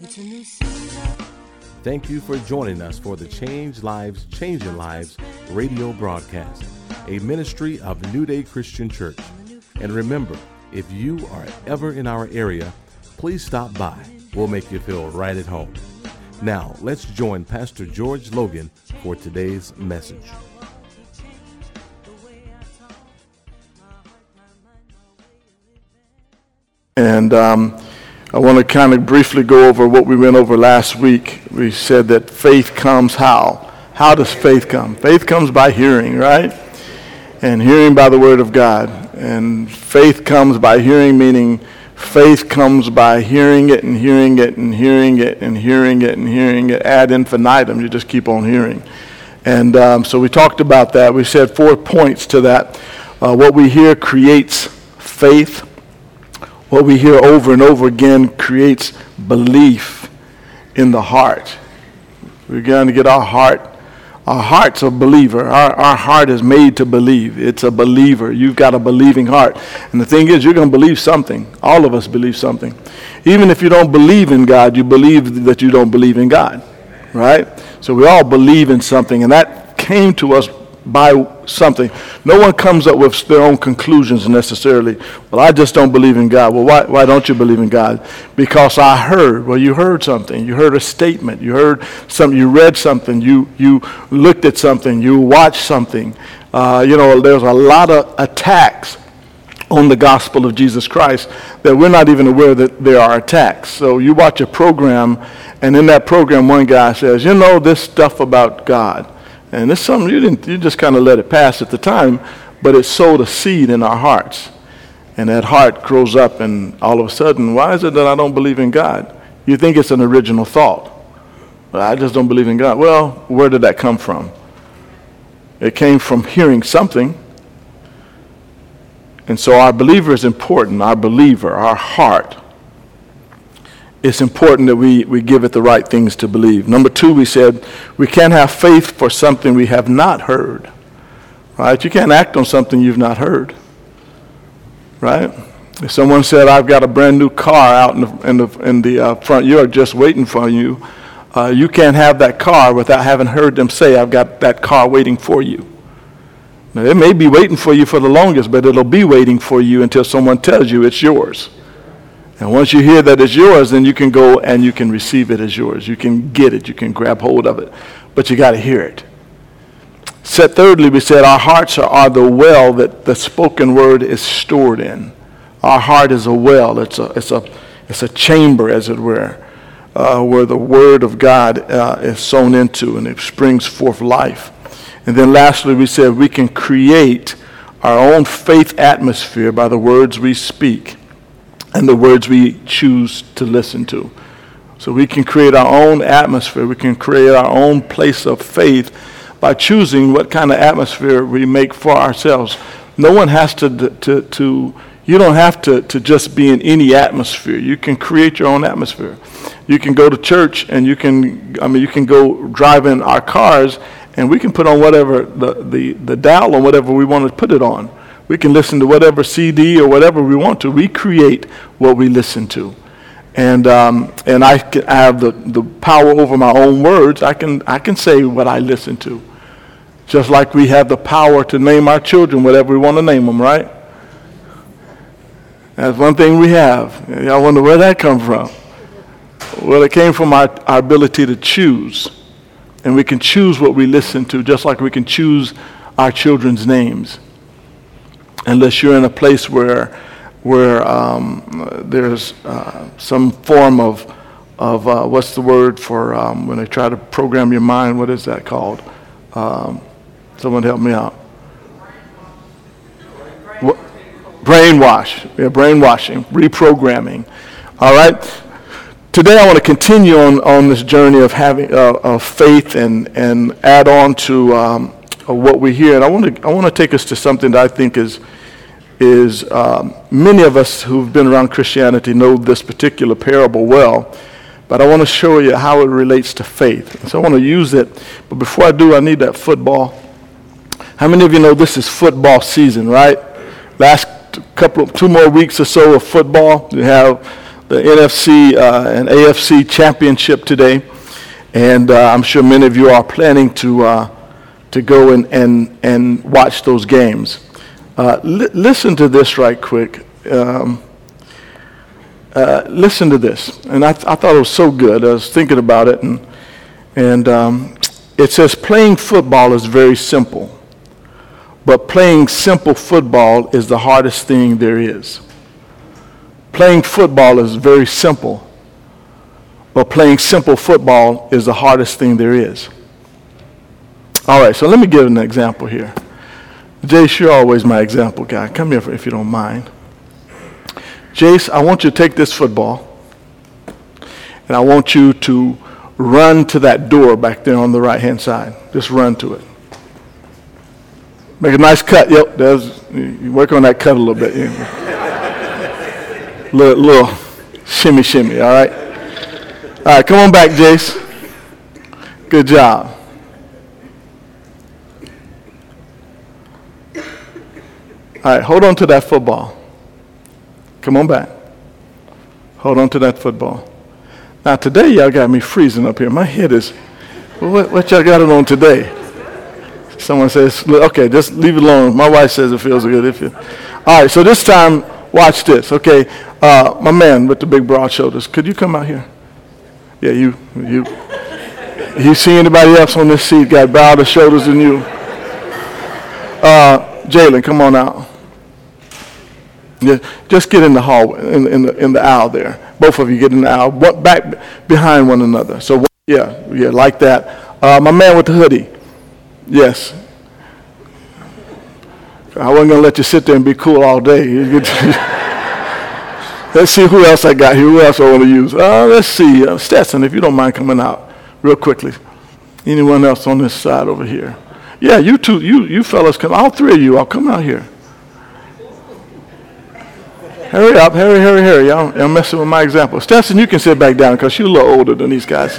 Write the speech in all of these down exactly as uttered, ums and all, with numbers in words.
Thank you for joining us for the Change Lives, Changing Lives radio broadcast, a ministry of New Day Christian Church. And remember, if you are ever in our area, please stop by. We'll make you feel right at home. Now, let's join Pastor George Logan for today's message. And um, I want to kind of briefly go over what we went over last week. We said that faith comes how? How does faith come? Faith comes by hearing, right? And hearing by the word of God. And faith comes by hearing, meaning faith comes by hearing it and hearing it and hearing it and hearing it and hearing it ad infinitum. You just keep on hearing. And um, so we talked about that. We said four points to that. Uh, what we hear creates faith. What we hear over and over again creates belief in the heart. We're going to get our heart. Our heart's a believer. Our, our heart is made to believe. It's a believer. You've got a believing heart. And the thing is, you're going to believe something. All of us believe something. Even if you don't believe in God, you believe that you don't believe in God. Right? So we all believe in something, and that came to us by something. No one comes up with their own conclusions necessarily. Well, I just don't believe in God. Well, why, why don't you believe in God? Because I heard. Well, you heard something. You heard a statement. You heard something. You read something. You you looked at something. You watched something. Uh, you know, there's a lot of attacks on the gospel of Jesus Christ that we're not even aware that there are attacks. So you watch a program, and in that program, one guy says, you know, this stuff about God. And it's something you didn't, you just kind of let it pass at the time, but it sowed a seed in our hearts. And that heart grows up, and all of a sudden, why is it that I don't believe in God? You think it's an original thought. Well, I just don't believe in God. Well, where did that come from? It came from hearing something. And so our believer is important, our believer, our heart. It's important that we, we give it the right things to believe. Number two, we said we can't have faith for something we have not heard. Right? You can't act on something you've not heard. Right? If someone said, I've got a brand new car out in the, in the, in the uh, front yard just waiting for you, uh, you can't have that car without having heard them say, I've got that car waiting for you. Now, it may be waiting for you for the longest, but it'll be waiting for you until someone tells you it's yours. And once you hear that it's yours, then you can go and you can receive it as yours. You can get it. You can grab hold of it. But you got to hear it. Said thirdly, we said our hearts are, are the well that the spoken word is stored in. Our heart is a well. It's a it's a it's a chamber, as it were, uh, where the word of God uh, is sown into, and it springs forth life. And then lastly, we said we can create our own faith atmosphere by the words we speak and the words we choose to listen to. So we can create our own atmosphere. We can create our own place of faith by choosing what kind of atmosphere we make for ourselves. No one has to, to, to you don't have to, to just be in any atmosphere. You can create your own atmosphere. You can go to church and you can, I mean, you can go drive in our cars and we can put on whatever, the, the, the dial on whatever we want to put it on. We can listen to whatever C D or whatever we want to. We create what we listen to. And um, and I, can, I have the, the power over my own words. I can I can say what I listen to. Just like we have the power to name our children whatever we want to name them, right? That's one thing we have. Y'all wonder where that come from. Well, it came from our, our ability to choose. And we can choose what we listen to, just like we can choose our children's names. Unless you're in a place where where um, there's uh, some form of, of uh, what's the word for um, when they try to program your mind, what is that called? Um, someone help me out. What? Brainwash. Yeah, brainwashing, reprogramming. All right? Today I want to continue on, on this journey of having uh, of faith and, and add on to um, what we hear. And I want to I want to take us to something that I think is is um, many of us who've been around Christianity know this particular parable well, but I want to show you how it relates to faith. So I want to use it, but before I do, I need that football. How many of you know this is football season, right? Last couple of, two more weeks or so of football. You have the N F C uh, and A F C championship today, and uh, I'm sure many of you are planning to uh, to go and, and, and watch those games. Uh, li- listen to this right quick. Um, uh, listen to this, and I, th- I thought it was so good. I was thinking about it, and and um, it says playing football is very simple, but playing simple football is the hardest thing there is. Playing football is very simple, but playing simple football is the hardest thing there is. All right, so let me give an example here. Jace, you're always my example guy. Come here if you don't mind. Jace, I want you to take this football, and I want you to run to that door back there on the right-hand side. Just run to it. Make a nice cut. Yep, there's, you work on that cut a little bit. Yeah. Little, little shimmy, shimmy, all right? All right, come on back, Jace. Good job. All right, hold on to that football. Come on back. Hold on to that football. Now, today, y'all got me freezing up here. My head is, well, what, what y'all got it on today? Someone says, okay, just leave it alone. My wife says it feels good. If you, all right, so this time, watch this, okay? Uh, my man with the big broad shoulders, could you come out here? Yeah, you, you. You see anybody else on this seat got broader shoulders than you? Uh, Jalen, come on out. Yeah, just get in the hall, in, in the in the aisle there. Both of you get in the aisle, what, back behind one another. So yeah, yeah, like that. Uh, my man with the hoodie, yes. I wasn't gonna let you sit there and be cool all day. Let's see who else I got here. Who else I want to use? Uh, let's see. Uh, Stetson, if you don't mind coming out real quickly. Anyone else on this side over here? Yeah, you two, you you fellas, come. All three of you, I'll come out here. Hurry up, hurry, hurry, hurry. Y'all, y'all messing with my example. Stetson, you can sit back down because you're a little older than these guys.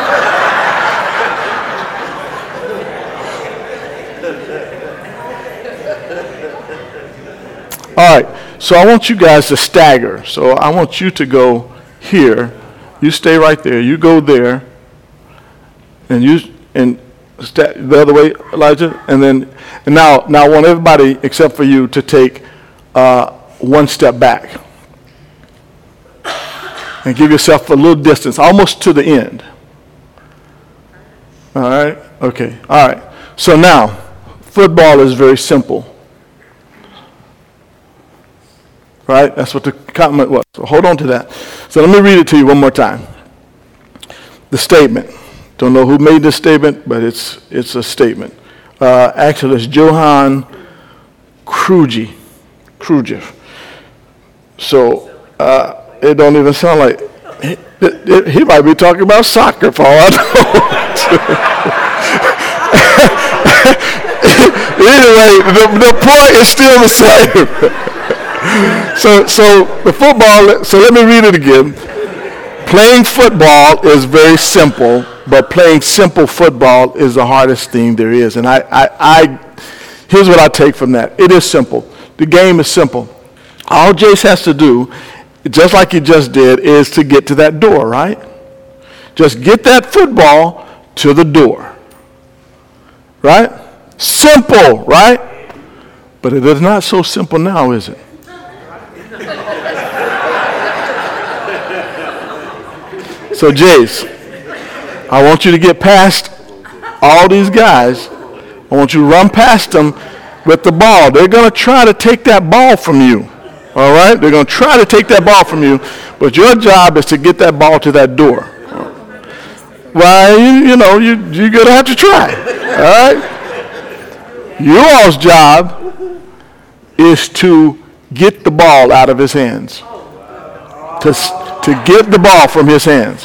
All right, so I want you guys to stagger. So I want you to go here. You stay right there. You go there. And you and sta- the other way, Elijah. And then and now, now I want everybody except for you to take uh, one step back. And give yourself a little distance, almost to the end. All right? Okay. All right. So now, football is very simple. Right? That's what the comment was. So hold on to that. So let me read it to you one more time. The statement. Don't know who made this statement, but it's it's a statement. Uh, actually, it's Johann Cruyff. Cruyff. So uh, it don't even sound like he, it, it, he might be talking about soccer for all I know. Anyway, the, the point is still the same. So, so the football, so let me read it again. Playing football is very simple, but playing simple football is the hardest thing there is. And I, I, I, here's what I take from that. It is simple. The game is simple. All Jace has to do, just like he just did, is to get to that door, right? Just get that football to the door. Right? Simple, right? But it is not so simple now, is it? So, Jace, I want you to get past all these guys. I want you to run past them with the ball. They're going to try to take that ball from you. All right? They're going to try to take that ball from you, but your job is to get that ball to that door. Well, you, you know, you, you're going to have to try. All right? Your all's job is to get the ball out of his hands. To to get the ball from his hands.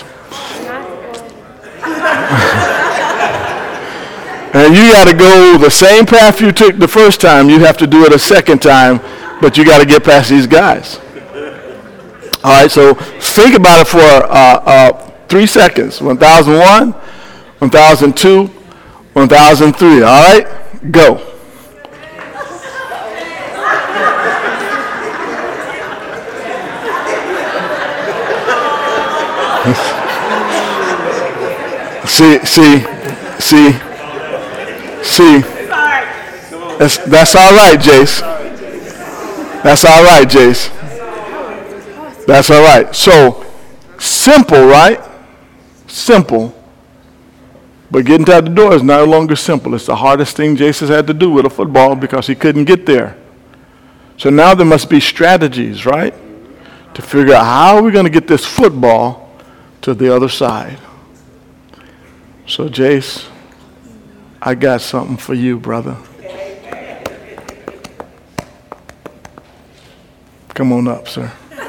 And you got to go the same path you took the first time. You have to do it a second time, but you got to get past these guys. All right, so think about it for uh, uh, three seconds. one thousand one, one thousand two, one thousand three. All right, go. See, see, see, see. That's, that's all right, Jace. That's all right, Jace. That's all right. So, simple, right? Simple. But getting to the door is no longer simple. It's the hardest thing Jace has had to do with a football because he couldn't get there. So now there must be strategies, right? To figure out how are we going to get this football to the other side. So, Jace, I got something for you, brother. Come on up, sir.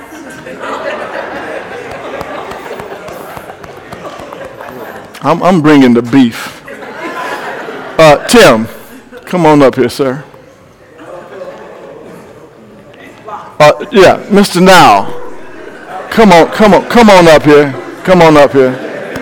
I'm, I'm bringing the beef. Uh, Tim, come on up here, sir. Uh, yeah, Mister Now, come on, come on, come on up here. Come on up here.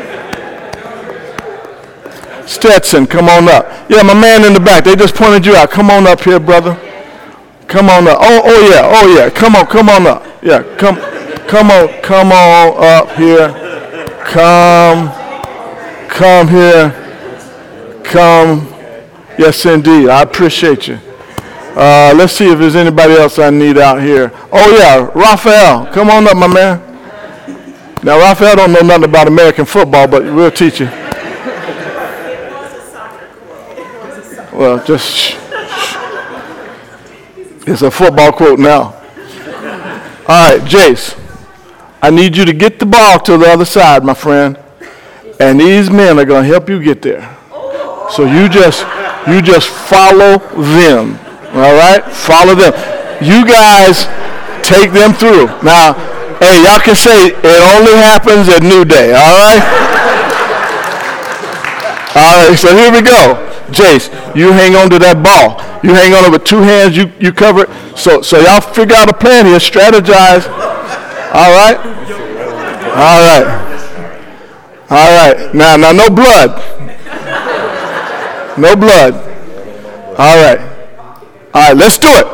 Stetson, come on up. Yeah, my man in the back, they just pointed you out. Come on up here, brother. Come on up. Oh, oh yeah, oh yeah. Come on, come on up. Yeah, come, come on, come on up here. Come, come here. Come. Yes, indeed. I appreciate you. Uh, let's see if there's anybody else I need out here. Oh yeah, Raphael, come on up, my man. Now, Raphael don't know nothing about American football, but we'll teach you. Well, just shh. It's a football quote now. All right, Jace, I need you to get the ball to the other side, my friend. And these men are going to help you get there. So you just you just follow them. All right? Follow them. You guys take them through. Now, hey, y'all can say it only happens at New Day, all right? All right, so here we go. Jace, you hang on to that ball. You hang on it with two hands. You, you cover it. So, so y'all figure out a plan here. Strategize. All right? All right. All right. Now, now, no blood. No blood. All right. All right, let's do it.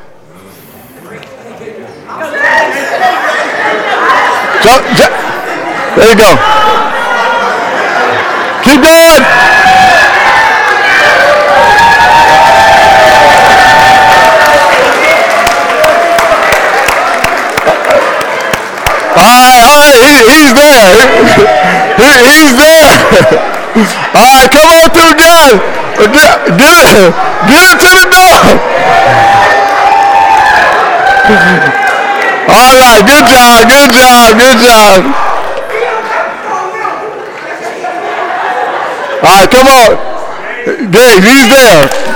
Jump, jump. There you go. Keep going. All right, all right, he, he's there. He, he's there. All right, come on through, John. Get, get, it, get it to the door. All right, good job, good job, good job. All right, come on. Dave, he's there.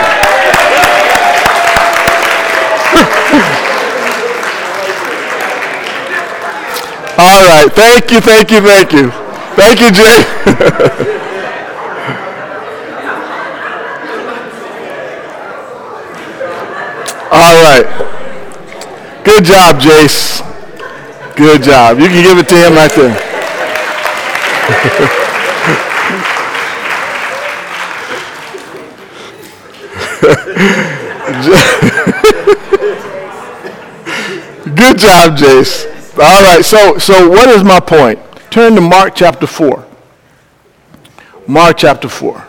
All right, thank you, thank you, thank you. Thank you, Jay. All right. Good job, Jace. Good job. You can give it to him right there. Good job, Jace. All right, so so what is my point? Turn to Mark chapter four. Mark chapter four.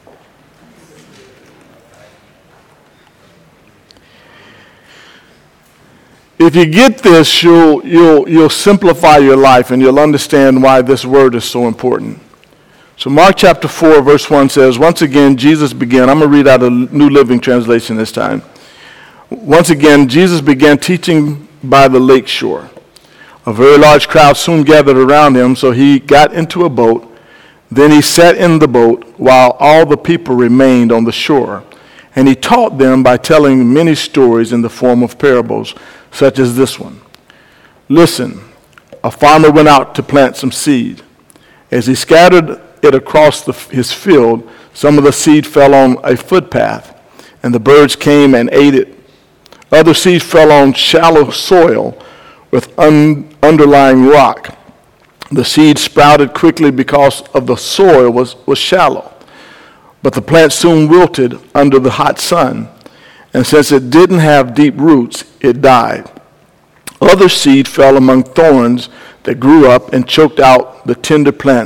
If you get this, you'll you'll you'll simplify your life and you'll understand why this word is so important. So Mark chapter four, verse one says, once again, Jesus began. I'm going to read out a New Living Translation this time. Once again, Jesus began teaching by the lake shore. A very large crowd soon gathered around him, so he got into a boat. Then he sat in the boat while all the people remained on the shore. And he taught them by telling many stories in the form of parables, such as this one. Listen, a farmer went out to plant some seed. As he scattered it across the, his field, some of the seed fell on a footpath, and the birds came and ate it. Other seed fell on shallow soil with un, underlying rock. The seed sprouted quickly because of the soil was, was shallow. But the plant soon wilted under the hot sun, and since it didn't have deep roots, it died. Other seed fell among thorns that grew up and choked out the tender plants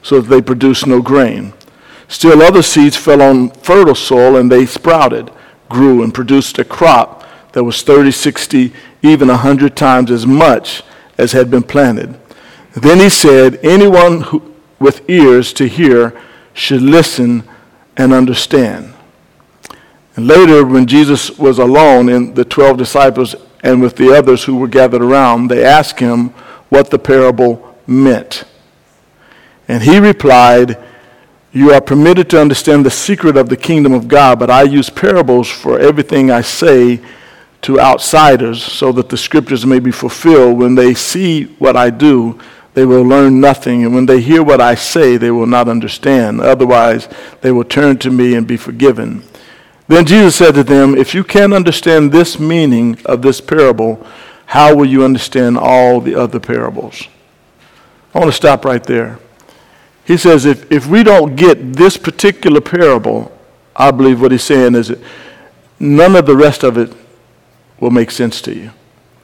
so that they produced no grain. Still other seeds fell on fertile soil, and they sprouted, grew, and produced a crop that was thirty, sixty, even a hundred times as much as had been planted. Then he said, anyone who, with ears to hear should listen and understand. And later, when Jesus was alone and the twelve disciples and with the others who were gathered around, they asked him what the parable meant. And he replied, you are permitted to understand the secret of the kingdom of God, but I use parables for everything I say to outsiders, so that the scriptures may be fulfilled. When they see what I do, they will learn nothing, and when they hear what I say, they will not understand. Otherwise, they will turn to me and be forgiven. Then Jesus said to them, if you can't understand this meaning of this parable, how will you understand all the other parables? I want to stop right there. He says, if, if we don't get this particular parable, I believe what he's saying is that none of the rest of it will make sense to you.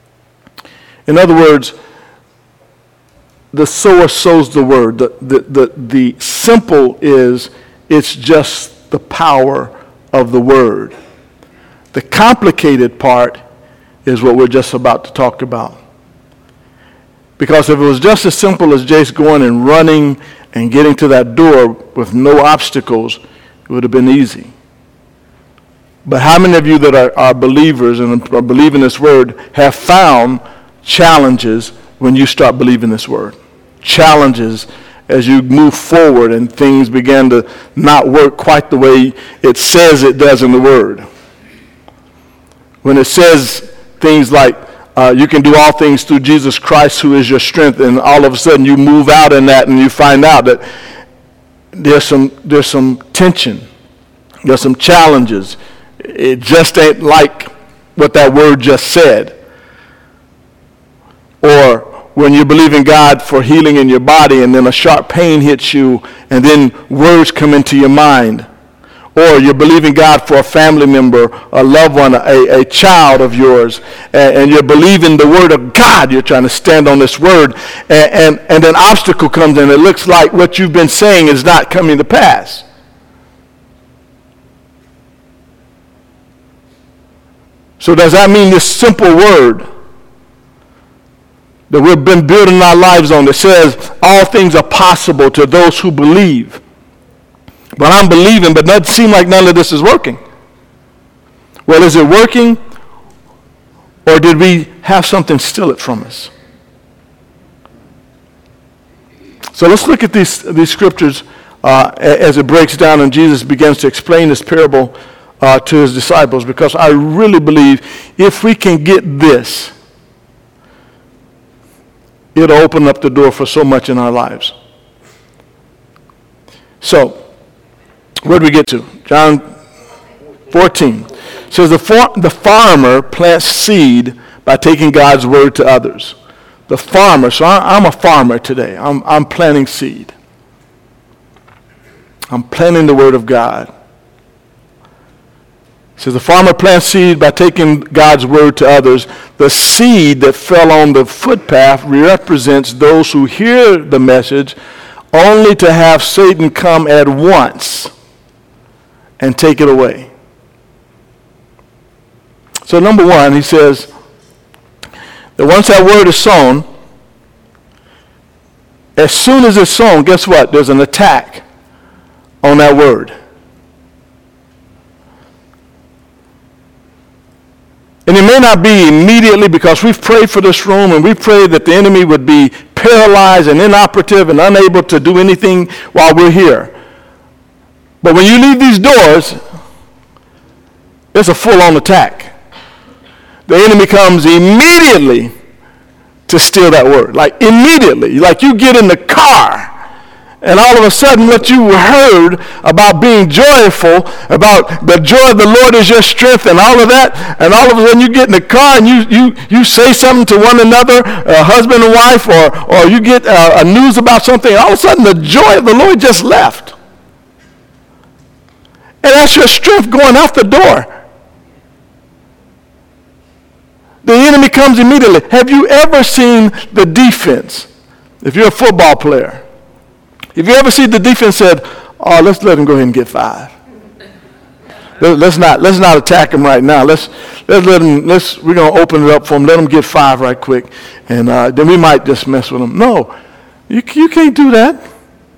In other words, the sower sows the word. The, the, the, the simple is, it's just the power of the word. The complicated part is what we're just about to talk about. Because if it was just as simple as Jace going and running and getting to that door with no obstacles, it would have been easy. But how many of you that are, are believers and are believing this word have found challenges when you start believing this word? Challenges as you move forward and things begin to not work quite the way it says it does in the word. When it says things like, uh, you can do all things through Jesus Christ who is your strength, and all of a sudden you move out in that and you find out that there's some, there's some tension, there's some challenges. It just ain't like what that word just said. Or when you believe in God for healing in your body and then a sharp pain hits you and then words come into your mind. Or you're believing God for a family member, a loved one, a, a child of yours, and, and you're believing the word of God. You're trying to stand on this word, and, and, and an obstacle comes in. It looks like what you've been saying is not coming to pass. So does that mean this simple word that we've been building our lives on that says all things are possible to those who believe? But I'm believing, but it doesn't seem like none of this is working. Well, is it working, or did we have something steal it from us? So let's look at these, these scriptures uh, as it breaks down and Jesus begins to explain this parable uh, to his disciples, because I really believe if we can get this, it'll open up the door for so much in our lives. So, where do we get to? John fourteen. It says the, for, the farmer plants seed by taking God's word to others. The farmer, so I, I'm a farmer today. I'm, I'm planting seed. I'm planting the word of God. It says the farmer plants seed by taking God's word to others. The seed that fell on the footpath represents those who hear the message only to have Satan come at once and take it away. So number one, he says that once that word is sown, as soon as it's sown, guess what? There's an attack on that word. And it may not be immediately, because we've prayed for this room and we prayed that the enemy would be paralyzed and inoperative and unable to do anything while we're here. But when you leave these doors, it's a full-on attack. The enemy comes immediately to steal that word. Like immediately. Like you get in the car, and all of a sudden what you heard about being joyful, about the joy of the Lord is your strength and all of that, and all of a sudden you get in the car and you you, you say something to one another, a husband and wife, or, or you get uh, a news about something, and all of a sudden the joy of the Lord just left. And that's your strength going out the door. The enemy comes immediately. Have you ever seen the defense? If you're a football player, If you ever see the defense said, oh, let's let him go ahead and get five. Let's not let's not attack him right now. Let's let's let him. Let's we're gonna open it up for him. Let him get five right quick, and uh, then we might just mess with him. No, you you can't do that.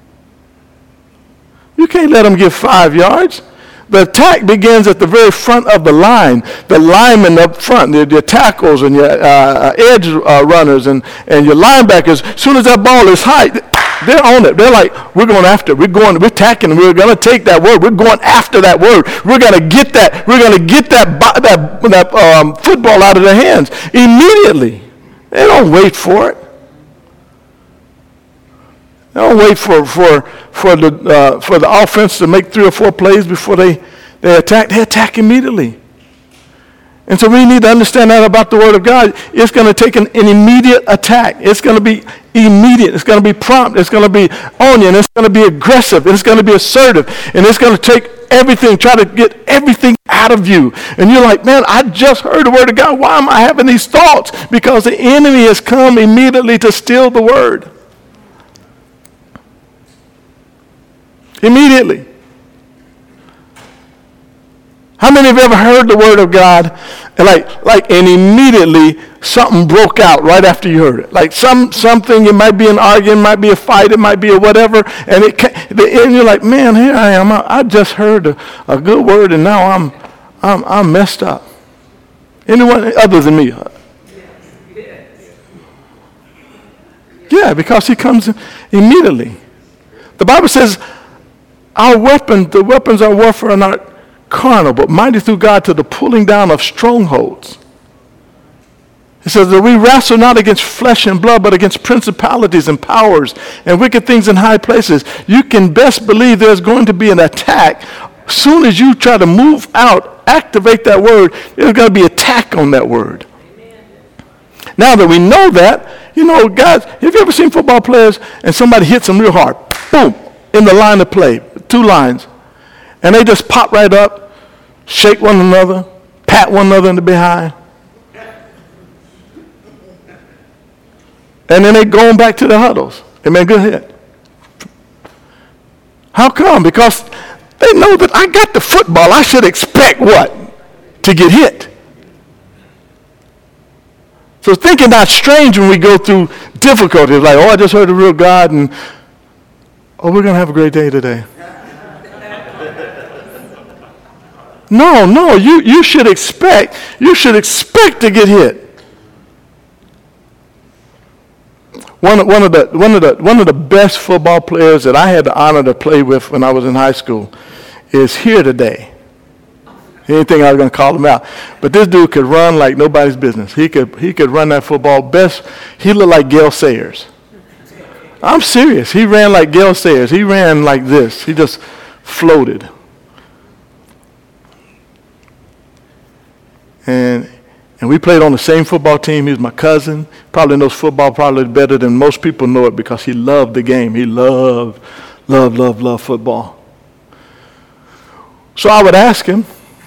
You can't let him get five yards. The attack begins at the very front of the line. The linemen up front, your, your tackles and your uh, edge uh, runners and and your linebackers. As soon as that ball is high, they're on it. They're like, we're going after it. We're going, we're attacking. We're going to take that word. We're going after that word. We're going to get that. We're going to get that that that um, football out of their hands immediately. They don't wait for it. They don't wait for for for the uh, for the offense to make three or four plays before they they attack. They attack immediately. And so we need to understand that about the Word of God. It's going to take an, an immediate attack. It's going to be immediate. It's going to be prompt. It's going to be on you. And it's going to be aggressive. And it's going to be assertive. And it's going to take everything, try to get everything out of you. And you're like, man, I just heard the Word of God. Why am I having these thoughts? Because the enemy has come immediately to steal the Word. Immediately. How many have ever heard the Word of God and like, like, and immediately something broke out right after you heard it? Like some something, it might be an argument, it might be a fight, it might be a whatever, and it and you're like, man, here I am. I, I just heard a, a good word, and now I'm I'm I'm messed up. Anyone other than me? Yeah, because he comes immediately. The Bible says, our weapons, the weapons of warfare are not carnal, but mighty through God to the pulling down of strongholds. It says that we wrestle not against flesh and blood, but against principalities and powers and wicked things in high places. You can best believe there's going to be an attack. As soon as you try to move out, activate that word, there's going to be attack on that word. Amen. Now that we know that, you know, guys, have you ever seen football players and somebody hits them real hard, boom, in the line of play, two lines, and they just pop right up, shake one another, pat one another in the behind, and then they going back to the huddles. Amen, go ahead. How come? Because they know that I got the football. I should expect what? To get hit. So thinking not strange when we go through difficulties, like, oh, I just heard the real God, and oh, we're going to have a great day today. No, no, you, you should expect, you should expect to get hit. One, one, of the, one, of the, one of the best football players that I had the honor to play with when I was in high school is here today. He didn't think I was going to call him out. But this dude could run like nobody's business. He could, he could run that football best. He looked like Gale Sayers. I'm serious. He ran like Gale Sayers. He ran like this. He just floated. And and we played on the same football team. He was my cousin. Probably knows football probably better than most people know it because he loved the game. He loved, loved, loved, loved football. So I would ask him.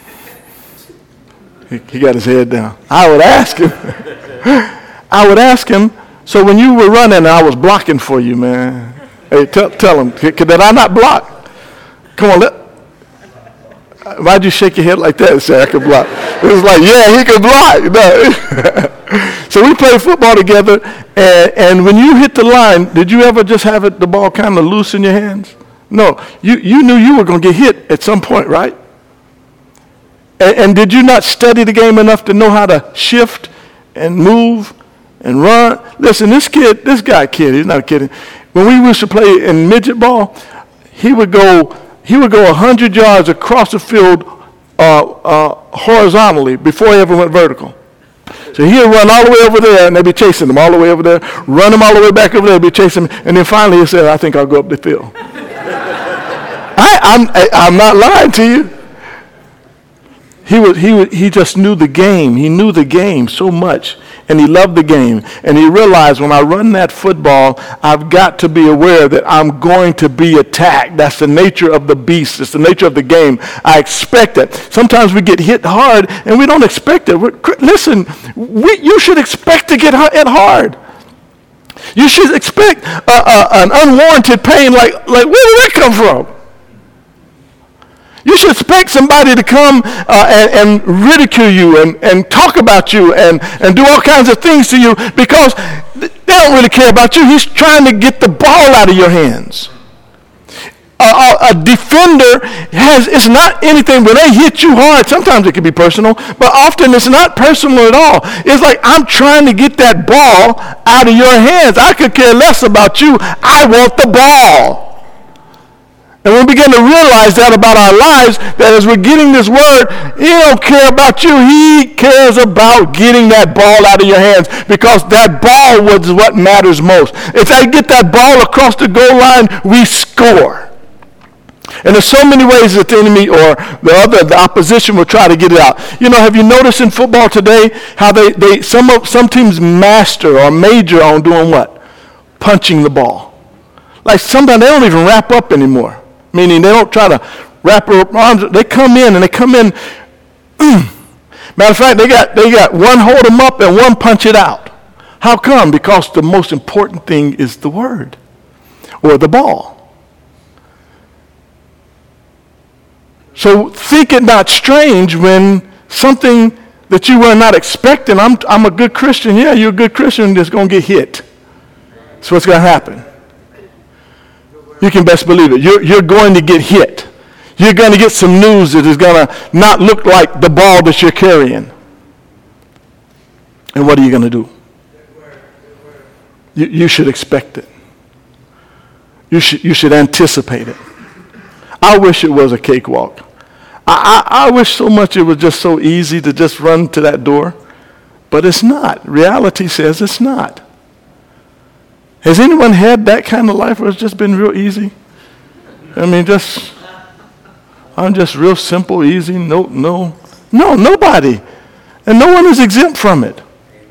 He, he got his head down. I would ask him. I would ask him, so when you were running and I was blocking for you, man, hey, tell, tell him, did I not block? Come on, let, why'd you shake your head like that and say I could block? It was like, yeah, he could block. No. So we played football together, and, and when you hit the line, did you ever just have it, the ball kind of loose in your hands? No. You, you knew you were going to get hit at some point, right? And, and did you not study the game enough to know how to shift and move and run? Listen, this kid, this guy kid, he's not kidding. When we used to play in midget ball, he would go he would go one hundred yards across the field uh, uh, horizontally before he ever went vertical. So he'd run all the way over there, and they'd be chasing him all the way over there, run him all the way back over there, be chasing him, and then finally he said, I think I'll go up the field. I, I'm, I, I'm not lying to you. He was, he was, he just knew the game. He knew the game so much, and he loved the game. And he realized when I run that football, I've got to be aware that I'm going to be attacked. That's the nature of the beast. It's the nature of the game. I expect it. Sometimes we get hit hard, and we don't expect it. We're, listen, we, you should expect to get hit hard. You should expect uh, uh, an unwarranted pain like, like, where did that come from? You should expect somebody to come uh, and, and ridicule you and, and talk about you and, and do all kinds of things to you because they don't really care about you. He's trying to get the ball out of your hands. A, a, a defender has, it's not anything, when they hit you hard, sometimes it can be personal, but often it's not personal at all. It's like, I'm trying to get that ball out of your hands. I could care less about you. I want the ball. And we begin to realize that about our lives, that as we're getting this word, he don't care about you. He cares about getting that ball out of your hands because that ball was what matters most. If I get that ball across the goal line, we score. And there's so many ways that the enemy or the other, the opposition will try to get it out. You know, have you noticed in football today how they, they some of, some teams master or major on doing what? Punching the ball. Like sometimes they don't even wrap up anymore. Meaning they don't try to wrap their arms. They come in and they come in. Matter of fact, they got they got one hold them up and one punch it out. How come? Because the most important thing is the word or the ball. So think it not strange when something that you were not expecting. I'm I'm a good Christian. Yeah, you're a good Christian that's going to get hit. That's what's going to happen. You can best believe it. You're, you're going to get hit. You're going to get some news that is going to not look like the ball that you're carrying. And what are you going to do? You, you should expect it. You should, you should anticipate it. I wish it was a cakewalk. I, I, I wish so much it was just so easy to just run to that door. But it's not. Reality says it's not. Has anyone had that kind of life where it's just been real easy? I mean, just, I'm just real simple, easy, no, no, no, nobody. And no one is exempt from it.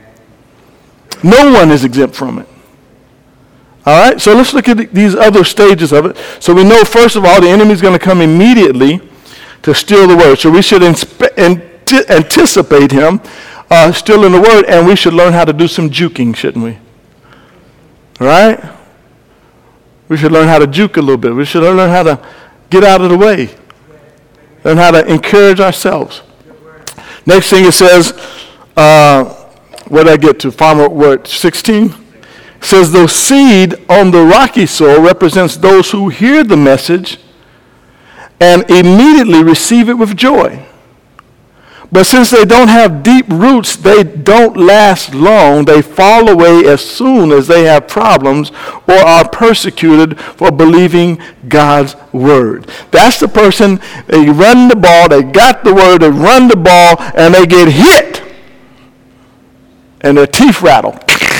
No one is exempt from it. All right, so let's look at these other stages of it. So we know, first of all, the enemy is going to come immediately to steal the word. So we should inspe- ant- anticipate him uh, stealing the word, and we should learn how to do some juking, shouldn't we? Right? We should learn how to juke a little bit. We should learn how to get out of the way. Learn how to encourage ourselves. Next thing it says, uh, where did I get to? Farmer, what, sixteen? It says, the seed on the rocky soil represents those who hear the message and immediately receive it with joy. But since they don't have deep roots, they don't last long. They fall away as soon as they have problems or are persecuted for believing God's word. That's the person, they run the ball, they got the word, they run the ball, and they get hit. And their teeth rattle.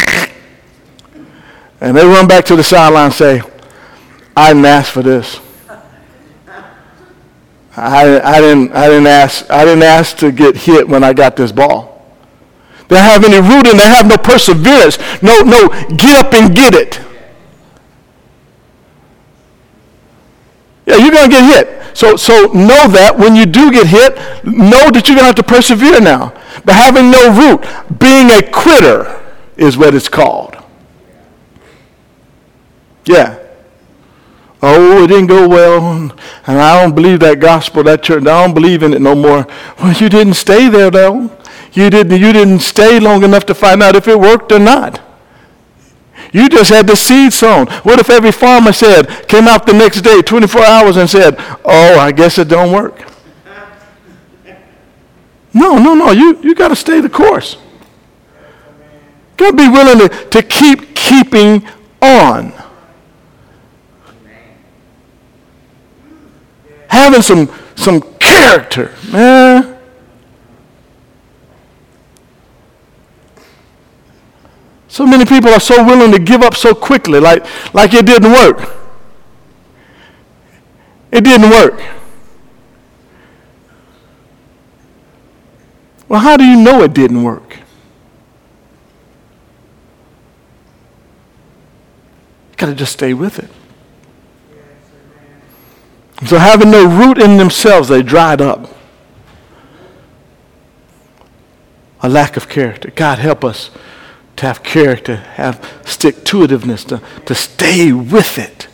And they run back to the sideline and say, I didn't ask for this. I, I didn't I didn't ask I didn't ask to get hit when I got this ball. They don't have any root and they have no perseverance. No, no, get up and get it. Yeah, you're gonna get hit. So so know that when you do get hit, know that you're gonna have to persevere now. But having no root, being a quitter is what it's called. Yeah. Oh, it didn't go well, and I don't believe that gospel, that church. I don't believe in it no more. Well, you didn't stay there, though. You didn't, you didn't stay long enough to find out if it worked or not. You just had the seed sown. What if every farmer said, came out the next day, twenty-four hours, and said, oh, I guess it don't work? No, no, no. You, you got to stay the course. Got to be willing to, to keep keeping on. Having some some character, man. So many people are so willing to give up so quickly, like, like it didn't work. It didn't work. Well, how do you know it didn't work? You got to just stay with it. So having no root in themselves, they dried up. A lack of character. God help us to to have character, have stick-to-itiveness, to, to stay with it.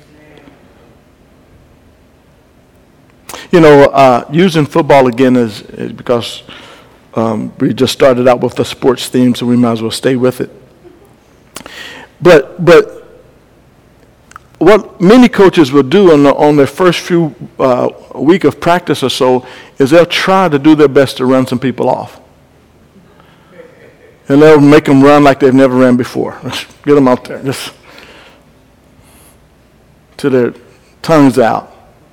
You know, uh, using football again is, is because um, we just started out with the sports theme, so we might as well stay with it. But but what many coaches will do on, the, on their first few uh, week of practice or so is they'll try to do their best to run some people off. And they'll make them run like they've never ran before. Just get them out there, just to their tongues out.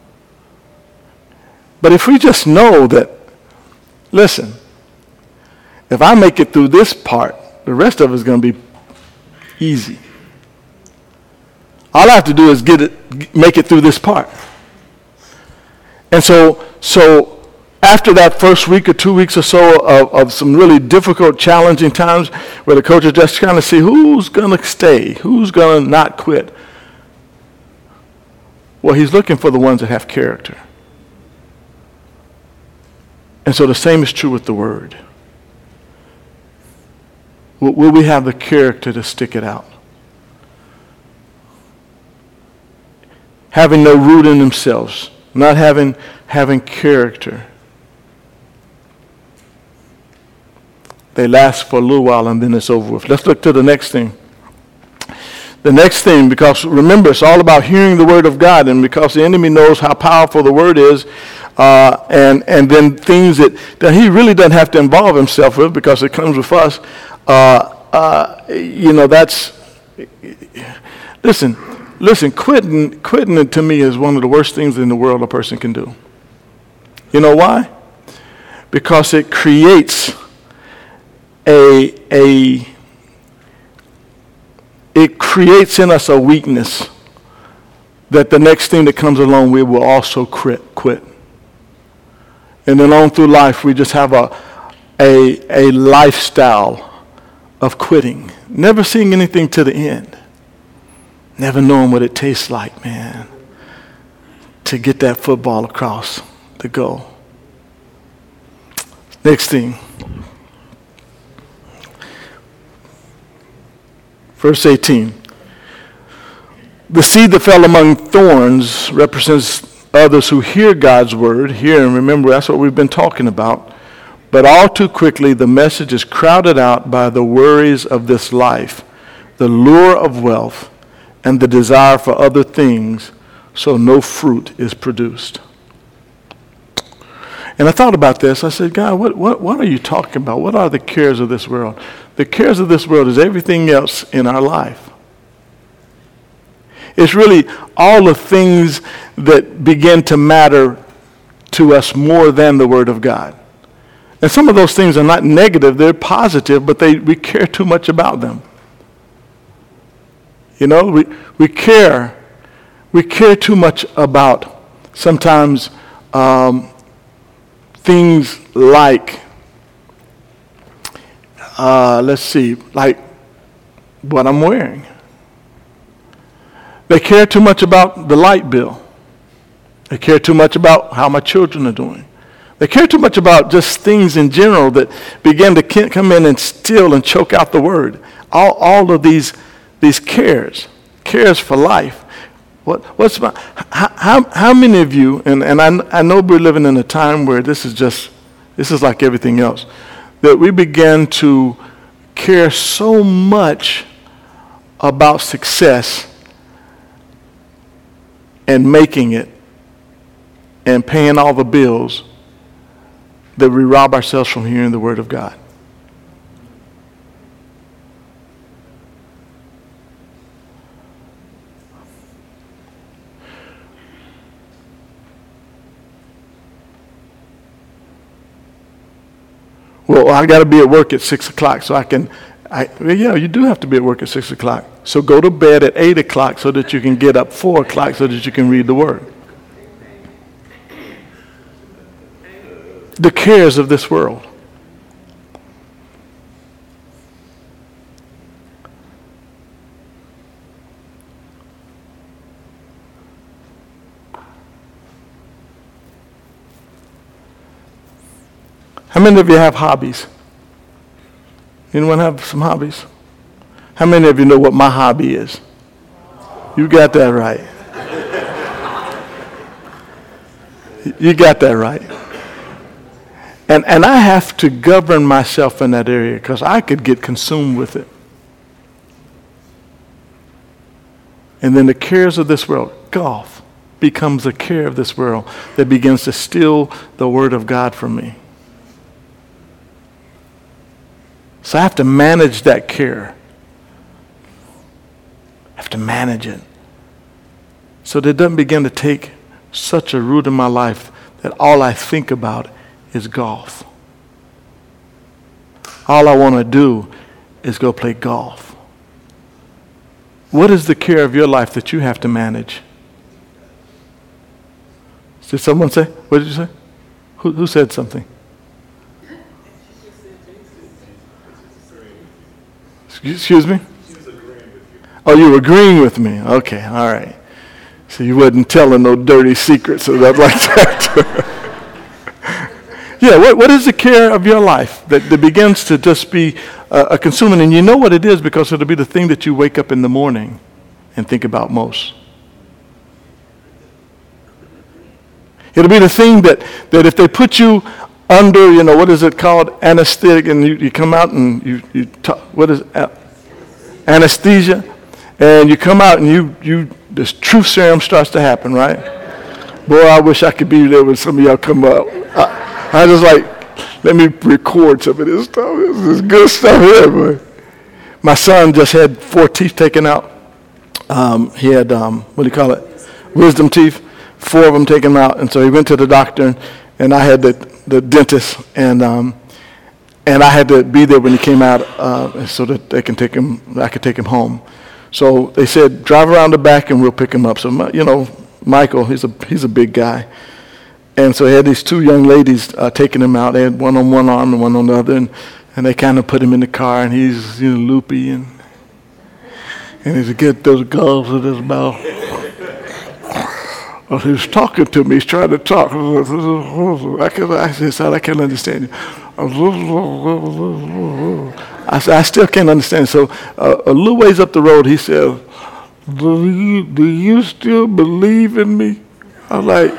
But if we just know that, listen, if I make it through this part, the rest of it is going to be easy. All I have to do is get it, make it through this part. And so, so after that first week or two weeks or so of, of some really difficult, challenging times where the coach is just trying to see who's going to stay, who's going to not quit. Well, he's looking for the ones that have character. And so the same is true with the word. Will, will we have the character to stick it out? Having no root in themselves, not having having character. They last for a little while and then it's over with. Let's look to the next thing. The next thing, because remember, it's all about hearing the word of God, and because the enemy knows how powerful the word is, uh, and and then things that, that he really doesn't have to involve himself with because it comes with us. Uh, uh, you know, that's listen. Listen, quitting, quitting to me is one of the worst things in the world a person can do. You know why? Because it creates a, a, it creates in us a weakness that the next thing that comes along we will also quit. quit. And then on through life we just have a, a, a lifestyle of quitting, never seeing anything to the end. Never knowing what it tastes like, man, to get that football across the goal. Next thing. Verse eighteen. The seed that fell among thorns represents others who hear God's word. Hear and remember, that's what we've been talking about. But all too quickly, the message is crowded out by the worries of this life, the lure of wealth, and the desire for other things, so no fruit is produced. And I thought about this. I said, God, what, what, what are you talking about? What are the cares of this world? The cares of this world is everything else in our life. It's really all the things that begin to matter to us more than the Word of God. And some of those things are not negative, they're positive, but they we care too much about them. You know, we, we care. We care too much about sometimes um, things like, uh, let's see, like what I'm wearing. They care too much about the light bill. They care too much about how my children are doing. They care too much about just things in general that begin to come in and steal and choke out the word. All, all of these These cares, cares for life. What, what's my, how, how many of you, and, and I, I know we're living in a time where this is just, this is like everything else, that we begin to care so much about success and making it and paying all the bills that we rob ourselves from hearing the word of God. Well, I got to be at work at six o'clock so I can, I, well, yeah, you do have to be at work at six o'clock. So go to bed at eight o'clock so that you can get up four o'clock so that you can read the word. The cares of this world. How many of you have hobbies? Anyone have some hobbies? How many of you know what my hobby is? You got that right. You got that right. And and I have to govern myself in that area because I could get consumed with it. And then the cares of this world, golf, becomes a care of this world that begins to steal the word of God from me. So I have to manage that care. I have to manage it. So that it doesn't begin to take such a root in my life that all I think about is golf. All I want to do is go play golf. What is the care of your life that you have to manage? Did someone say? What did you say? Who, who said something? Excuse me? Oh, you were agreeing with me. Okay, all right. So you wasn't telling no dirty secrets or stuff like that. Yeah, what, what is the care of your life that, that begins to just be uh, a consuming? And you know what it is because it'll be the thing that you wake up in the morning and think about most. It'll be the thing that, that if they put you under, you know, what is it called, anesthetic, and you, you come out and you, you talk, what is it? Anesthesia, and you come out and you, you this truth serum starts to happen, right? Boy, I wish I could be there when some of y'all come up. I, I just like, let me record some of this stuff. This is good stuff here, boy. My son just had four teeth taken out. Um, he had, um, what do you call it? Wisdom teeth. Four of them taken out. And so he went to the doctor, and, and I had the, the dentist, and um, and I had to be there when he came out uh, so that they can take him, I could take him home. So they said, drive around the back and we'll pick him up. So, you know, Michael, he's a he's a big guy. And so he had these two young ladies uh, taking him out. They had one on one arm and one on the other, and, and they kind of put him in the car, and he's, you know, loopy, and and he's get those gulls in his mouth. Well, he was talking to me. He's trying to talk. I can, I said, I can't understand you. I said, I still can't understand. So uh, a little ways up the road, he said, do you, do you still believe in me? I'm like,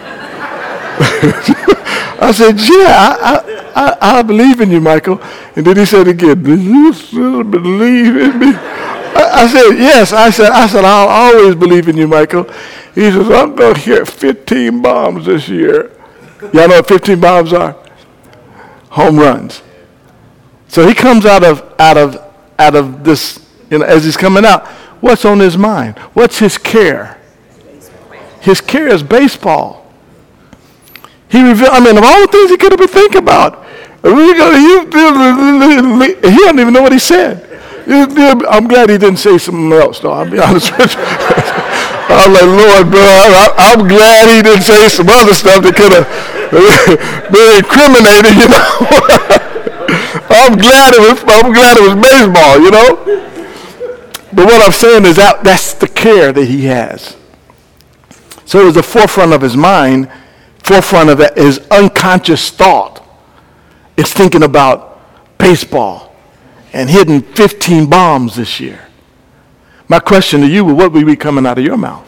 I said, yeah, I, I, I believe in you, Michael. And then he said again, do you still believe in me? I, I said, yes. I said, I said, I'll always believe in you, Michael. He says, I'm going to hit fifteen bombs this year. Y'all know what fifteen bombs are? Home runs. So he comes out of out of out of this, you know, as he's coming out, what's on his mind? What's his care? His care is baseball. He revealed, I mean, of all the things he could have been thinking about, he doesn't even know what he said. I'm glad he didn't say something else, though. I'll be honest with you. I'm like, Lord, bro, I, I'm glad he didn't say some other stuff that could have been incriminating, you know. I'm glad it was. I'm glad it was baseball, you know. But what I'm saying is that that's the care that he has. So it was the forefront of his mind, forefront of his unconscious thought. It's thinking about baseball and hitting fifteen bombs this year. My question to you, what would be coming out of your mouth?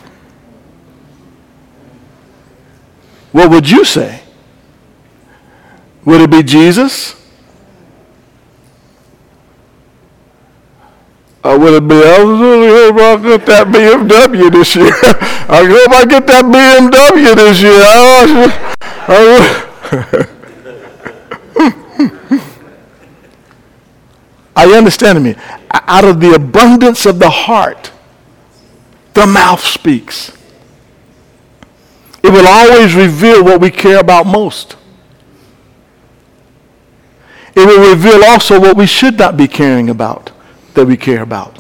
What would you say? Would it be Jesus? Or would it be, I really hope I get that B M W this year. I hope I get that B M W this year. I, I, Are you understanding me? Out of the abundance of the heart, the mouth speaks. It will always reveal what we care about most. It will reveal also what we should not be caring about, that we care about.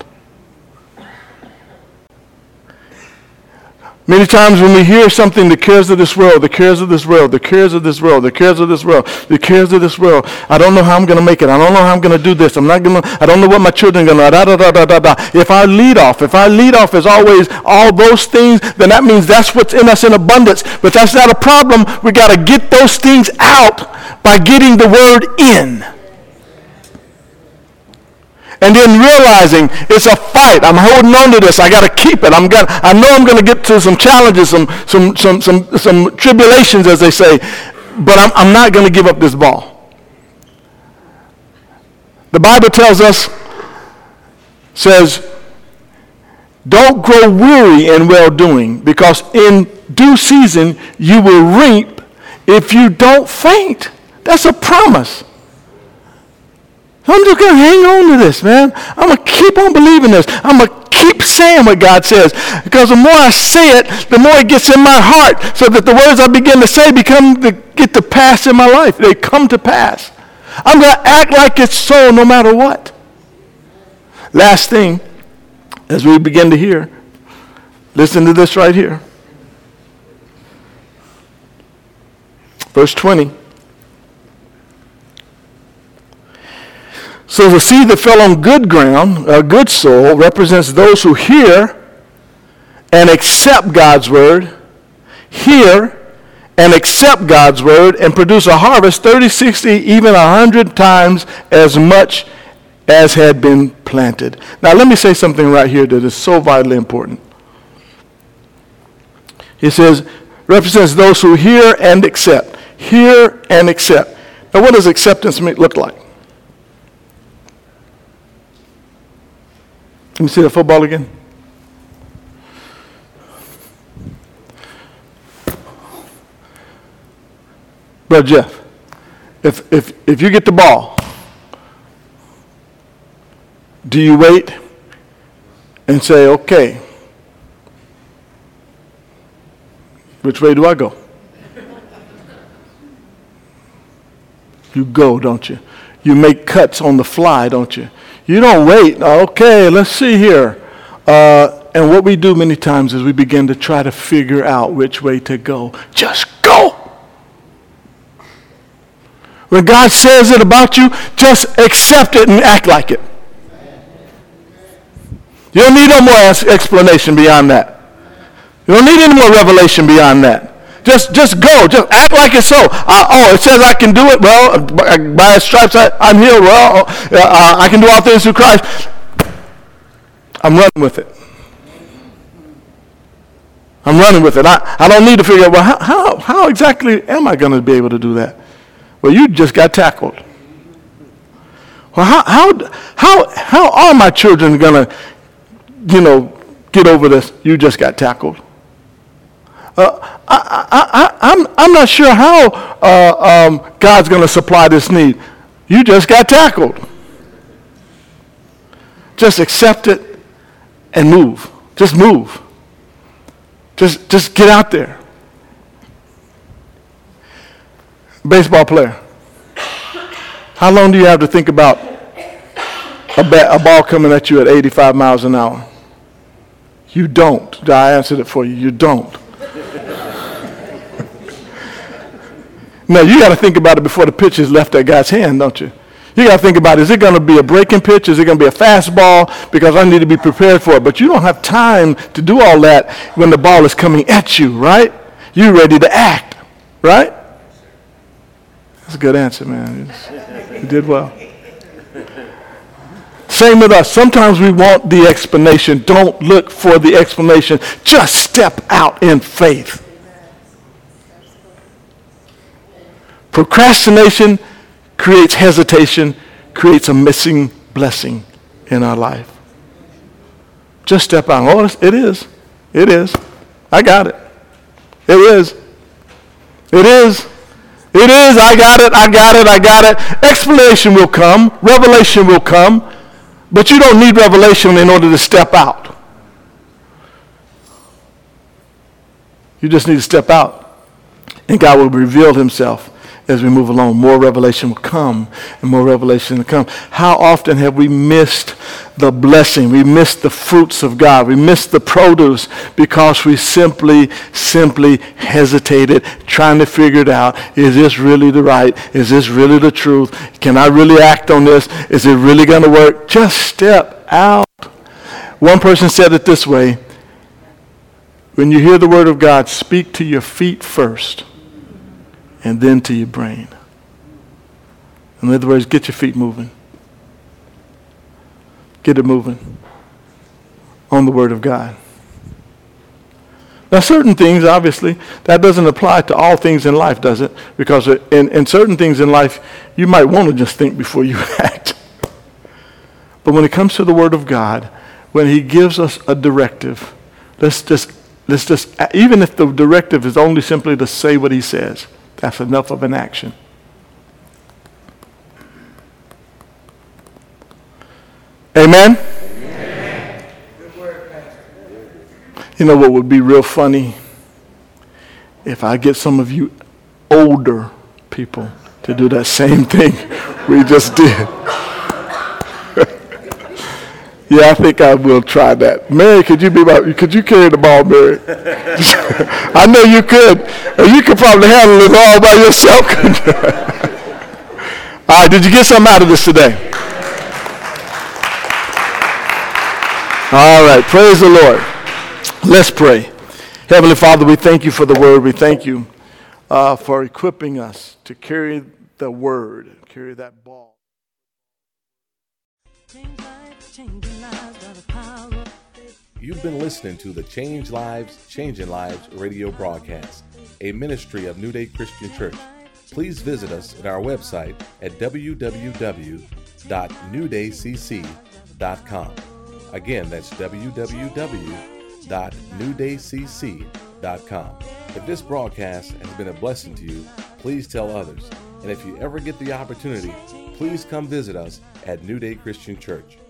Many times when we hear something, the cares of this world, the cares of this world, the cares of this world, the cares of this world, the cares of this world. I don't know how I'm going to make it. I don't know how I'm going to do this. I'm not going to, I don't know what my children are going to, da, da, da, da, da, da. If our lead off, if our lead off is always all those things, then that means that's what's in us in abundance. But that's not a problem. We got to get those things out by getting the word in. And then realizing it's a fight. I'm holding on to this. I got to keep it. I'm got. I know I'm going to get to some challenges, some some some some some tribulations, as they say, but I'm I'm not going to give up this ball. The Bible tells us, says, don't grow weary in well-doing, because in due season you will reap if you don't faint. That's a promise. I'm just going to hang on to this, man. I'm going to keep on believing this. I'm going to keep saying what God says, because the more I say it, the more it gets in my heart, so that the words I begin to say become to get to pass in my life. They come to pass. I'm going to act like it's so no matter what. Last thing, as we begin to hear, listen to this right here. Verse twenty. So the seed that fell on good ground, a good soil, represents those who hear and accept God's word, hear and accept God's word, and produce a harvest thirty, sixty, even one hundred times as much as had been planted. Now let me say something right here that is so vitally important. He says, represents those who hear and accept. Hear and accept. Now what does acceptance look like? Let me see the football again. Brother Jeff, if if if you get the ball, do you wait and say, okay, which way do I go? You go, don't you? You make cuts on the fly, don't you? You don't wait. Okay, let's see here. Uh, and what we do many times is we begin to try to figure out which way to go. Just go. When God says it about you, just accept it and act like it. You don't need no more explanation beyond that. You don't need any more revelation beyond that. Just just go. Just act like it's so. Uh, oh, it says I can do it. Well, by his stripes I, I'm healed. Well, uh, I can do all things through Christ. I'm running with it. I'm running with it. I, I don't need to figure out, well, how, how, how exactly am I going to be able to do that? Well, you just got tackled. Well, how how how, how are my children going to, you know, get over this? You just got tackled. Uh, I, I, I, I'm, I'm not sure how uh, um, God's going to supply this need. You just got tackled. Just accept it and move. Just move. Just, just get out there. Baseball player. How long do you have to think about a, bat, a ball coming at you at eighty-five miles an hour? You don't. I answered it for you. You don't. Now, you got to think about it before the pitch is left that guy's hand, don't you? You got to think about, is it going to be a breaking pitch? Is it going to be a fastball? Because I need to be prepared for it. But you don't have time to do all that when the ball is coming at you, right? You're ready to act, right? That's a good answer, man. You did well. Same with us. Sometimes we want the explanation. Don't look for the explanation. Just step out in faith. Procrastination creates hesitation, creates a missing blessing in our life. Just step out. Oh, it is. It is. I got it. It is. It is. It is. I got it. I got it. I got it. Explanation will come. Revelation will come. But you don't need revelation in order to step out. You just need to step out. And God will reveal himself as we move along. More revelation will come, and more revelation will come. How often have we missed the blessing? We missed the fruits of God. We missed the produce because we simply, simply hesitated, trying to figure it out. Is this really the right? Is this really the truth? Can I really act on this? Is it really going to work? Just step out. One person said it this way: when you hear the word of God, speak to your feet first, and then to your brain. In other words, get your feet moving. get it moving on the Word of God. Now, certain things, obviously, that doesn't apply to all things in life, does it? Because in, in certain things in life, you might want to just think before you act. But when it comes to the Word of God, when He gives us a directive, let's just, let's just, even if the directive is only simply to say what He says, that's enough of an action. Amen? Amen. Good word, Pastor. You know what would be real funny? If I get some of you older people to do that same thing we just did. Yeah, I think I will try that. Mary, could you be about, could you carry the ball, Mary? I know you could. And you could probably handle it all by yourself. All right, did you get something out of this today? All right, praise the Lord. Let's pray. Heavenly Father, we thank you for the word. We thank you uh, for equipping us to carry the word, carry that ball. You've been listening to the Change Lives, Changing Lives radio broadcast, a ministry of New Day Christian Church. Please visit us at our website at w w w dot new day c c dot com. Again, that's w w w dot new day c c dot com. If this broadcast has been a blessing to you, please tell others. And if you ever get the opportunity, please come visit us at New Day Christian Church.